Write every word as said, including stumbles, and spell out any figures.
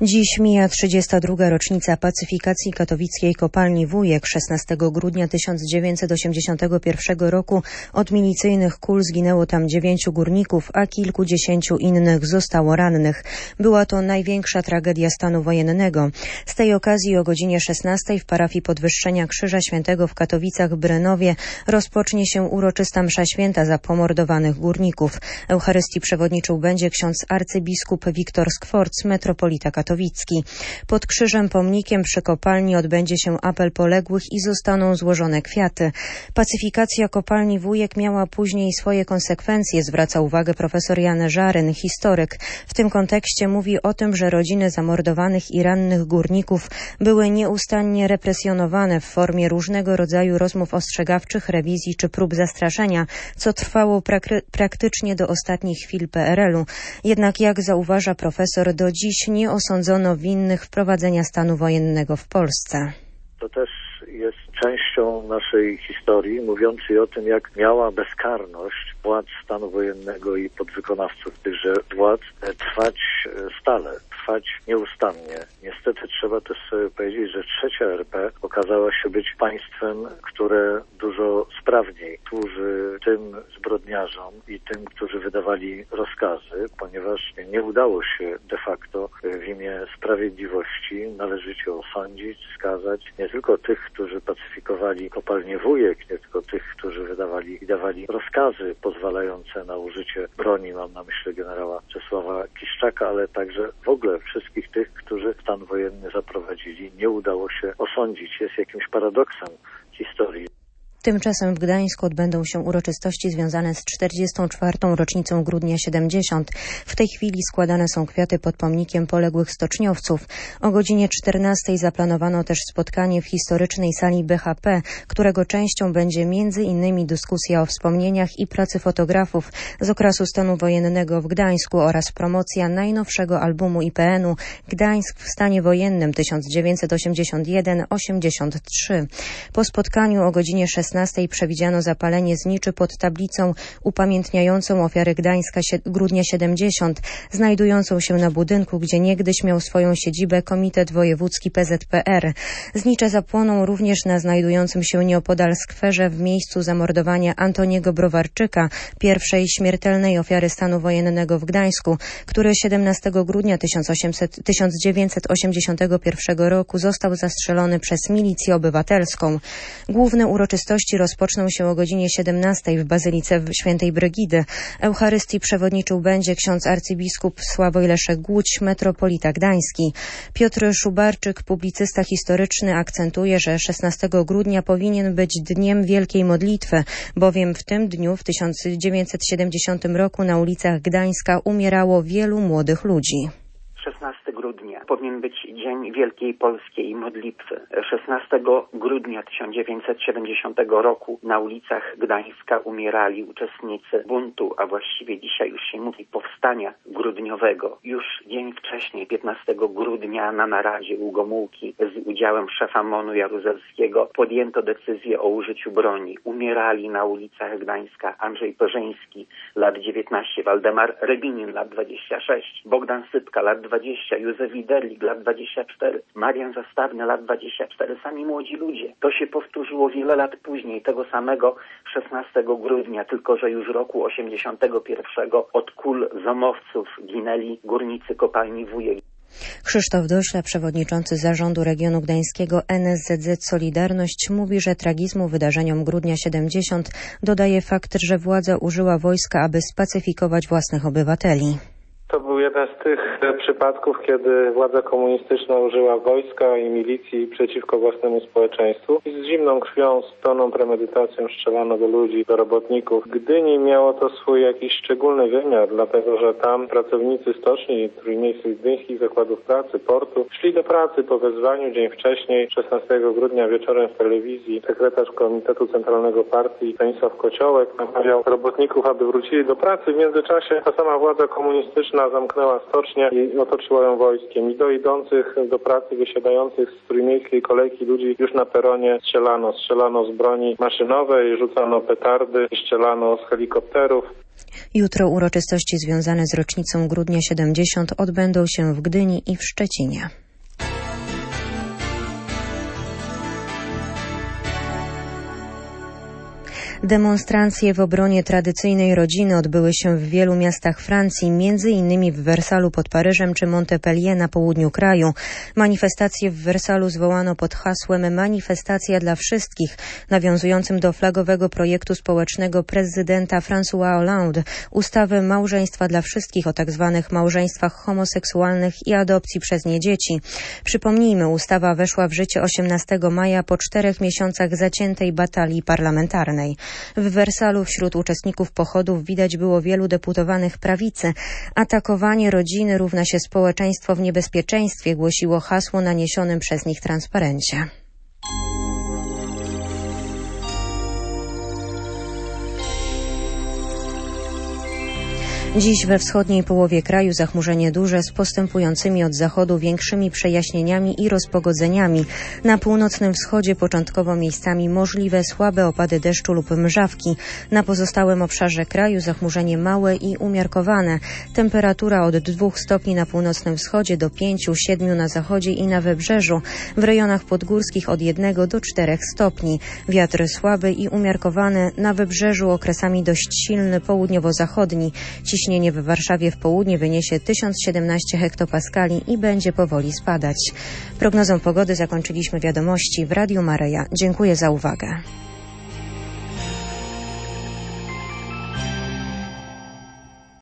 Dziś mija trzydziesta druga rocznica pacyfikacji katowickiej kopalni Wujek. szesnastego grudnia tysiąc dziewięćset osiemdziesiątego pierwszego roku od milicyjnych kul zginęło tam dziewięciu górników, a kilkudziesięciu innych zostało rannych. Była to największa tragedia stanu wojennego. Z tej okazji o godzinie szesnastej w parafii Podwyższenia Krzyża Świętego w Katowicach-Brenowie rozpocznie się uroczysta msza święta za pomordowanych górników. Eucharystii przewodniczył będzie ksiądz arcybiskup Wiktor Skworc, metropolita katowicki. Pod krzyżem pomnikiem przy kopalni odbędzie się apel poległych i zostaną złożone kwiaty. Pacyfikacja kopalni Wujek miała później swoje konsekwencje, zwraca uwagę profesor Jan Żaryn, historyk. W tym kontekście mówi o tym, że rodziny zamordowanych i rannych górników były nieustannie represjonowane w formie różnego rodzaju rozmów ostrzegawczych, rewizji czy prób zastraszenia, co trwało prak- praktycznie do ostatnich chwil P R L u. Jednak jak zauważa profesor, do dziś nie osądzono winnych wprowadzenia stanu wojennego w Polsce. To też jest częścią naszej historii, mówiącej o tym, jak miała bezkarność władz stanu wojennego i podwykonawców tychże władz trwać stale, trwać nieustannie. Niestety trzeba też sobie powiedzieć, że trzecia R P okazała się być państwem, które dużo sprawniej służy tym zbrodniarzom i tym, którzy wydawali rozkazy, ponieważ nie udało się de facto w imię sprawiedliwości należycie osądzić, skazać nie tylko tych, którzy pacyfikowali kopalnię Wujek, nie tylko tych, którzy wydawali i dawali rozkazy pozwalające na użycie broni, mam na myśli generała Czesława Kiszczaka, ale także w ogóle wszystkich tych, którzy stan wojenny zaprowadzili. Nie udało się osądzić. Jest jakimś paradoksem historii. Tymczasem w Gdańsku odbędą się uroczystości związane z czterdziestą czwartą rocznicą Grudnia siedemdziesiąt. W tej chwili składane są kwiaty pod pomnikiem poległych stoczniowców. O godzinie czternastej zaplanowano też spotkanie w historycznej sali B H P, którego częścią będzie między innymi dyskusja o wspomnieniach i pracy fotografów z okresu stanu wojennego w Gdańsku oraz promocja najnowszego albumu I P N u Gdańsk w stanie wojennym tysiąc dziewięćset osiemdziesiąt jeden do osiemdziesiąt trzy. Po spotkaniu o godzinie szesnastej przewidziano zapalenie zniczy pod tablicą upamiętniającą ofiary Gdańska Grudnia siedemdziesiąt, znajdującą się na budynku, gdzie niegdyś miał swoją siedzibę Komitet Wojewódzki P Z P R. Znicze zapłoną również na znajdującym się nieopodal skwerze w miejscu zamordowania Antoniego Browarczyka, pierwszej śmiertelnej ofiary stanu wojennego w Gdańsku, który siedemnastego grudnia tysiąc dziewięćset osiemdziesiątego pierwszego roku został zastrzelony przez milicję obywatelską. Główne uroczystości rozpoczną się o godzinie siedemnastej w Bazylice Świętej Brygidy. Eucharystii przewodniczył będzie ksiądz arcybiskup Sławoj Leszek Głódź, metropolita gdański. Piotr Szubarczyk, publicysta historyczny, akcentuje, że szesnastego grudnia powinien być dniem wielkiej modlitwy, bowiem w tym dniu w tysiąc dziewięćset siedemdziesiątym roku na ulicach Gdańska umierało wielu młodych ludzi. szesnastego grudnia powinien być Dzień Wielkiej Polskiej Modlitwy. szesnastego grudnia tysiąc dziewięćset siedemdziesiątego roku na ulicach Gdańska umierali uczestnicy buntu, a właściwie dzisiaj już się mówi powstania grudniowego. Już dzień wcześniej, piętnastego grudnia, na naradzie u Gomułki z udziałem szefa M O N u Jaruzelskiego podjęto decyzję o użyciu broni. Umierali na ulicach Gdańska Andrzej Perzyński, lat dziewiętnaście, Waldemar Rybinin, lat dwadzieścia sześć, Bogdan Sypka, lat dwadzieścia, Józef Widerlik, lat dwadzieścia cztery, Marian Zastawny, lat dwadzieścia cztery, sami młodzi ludzie. To się powtórzyło wiele lat później, tego samego szesnastego grudnia, tylko że już roku osiemdziesiątego pierwszego od kul zomowców ginęli górnicy kopalni Wujek. Krzysztof Dośla, przewodniczący Zarządu Regionu Gdańskiego N S Z Z Solidarność, mówi, że tragizmu wydarzeniom Grudnia siedemdziesiąt dodaje fakt, że władza użyła wojska, aby spacyfikować własnych obywateli. To był jeden z tych przypadków, kiedy władza komunistyczna użyła wojska i milicji przeciwko własnemu społeczeństwu i z zimną krwią, z pełną premedytacją strzelano do ludzi, do robotników. W Gdyni miało to swój jakiś szczególny wymiar, dlatego że tam pracownicy stoczni, trójmiejskich gdyńskich zakładów pracy, portu, szli do pracy po wezwaniu dzień wcześniej, szesnastego grudnia wieczorem w telewizji. Sekretarz Komitetu Centralnego Partii Stanisław Kociołek namawiał robotników, aby wrócili do pracy. W międzyczasie ta sama władza komunistyczna zamknęła stocznię i otoczyła ją wojskiem. I do idących do pracy, wysiadających z trójmiejskiej kolejki ludzi już na peronie strzelano. Strzelano z broni maszynowej, rzucano petardy, strzelano z helikopterów. Jutro uroczystości związane z rocznicą Grudnia siedemdziesiąt odbędą się w Gdyni i w Szczecinie. Demonstracje w obronie tradycyjnej rodziny odbyły się w wielu miastach Francji, między innymi w Wersalu pod Paryżem czy Montpellier na południu kraju. Manifestacje w Wersalu zwołano pod hasłem Manifestacja dla wszystkich, nawiązującym do flagowego projektu społecznego prezydenta François Hollande, ustawy Małżeństwa dla wszystkich o tzw. małżeństwach homoseksualnych i adopcji przez nie dzieci. Przypomnijmy, ustawa weszła w życie osiemnastego maja po czterech miesiącach zaciętej batalii parlamentarnej. W Wersalu wśród uczestników pochodów widać było wielu deputowanych prawicy. Atakowanie rodziny równa się społeczeństwo w niebezpieczeństwie, głosiło hasło na niesionym przez nich transparencie. Dziś we wschodniej połowie kraju zachmurzenie duże z postępującymi od zachodu większymi przejaśnieniami i rozpogodzeniami. Na północnym wschodzie początkowo miejscami możliwe słabe opady deszczu lub mrzawki. Na pozostałym obszarze kraju zachmurzenie małe i umiarkowane. Temperatura od dwóch stopni na północnym wschodzie do pięciu, siedmiu na zachodzie i na wybrzeżu. W rejonach podgórskich od jednego do czterech stopni. Wiatr słaby i umiarkowany. Na wybrzeżu okresami dość silny południowo-zachodni. Ciśnienie w Warszawie w południe wyniesie tysiąc siedemnaście hektopaskali i będzie powoli spadać. Prognozą pogody zakończyliśmy wiadomości w Radiu Maryja. Dziękuję za uwagę.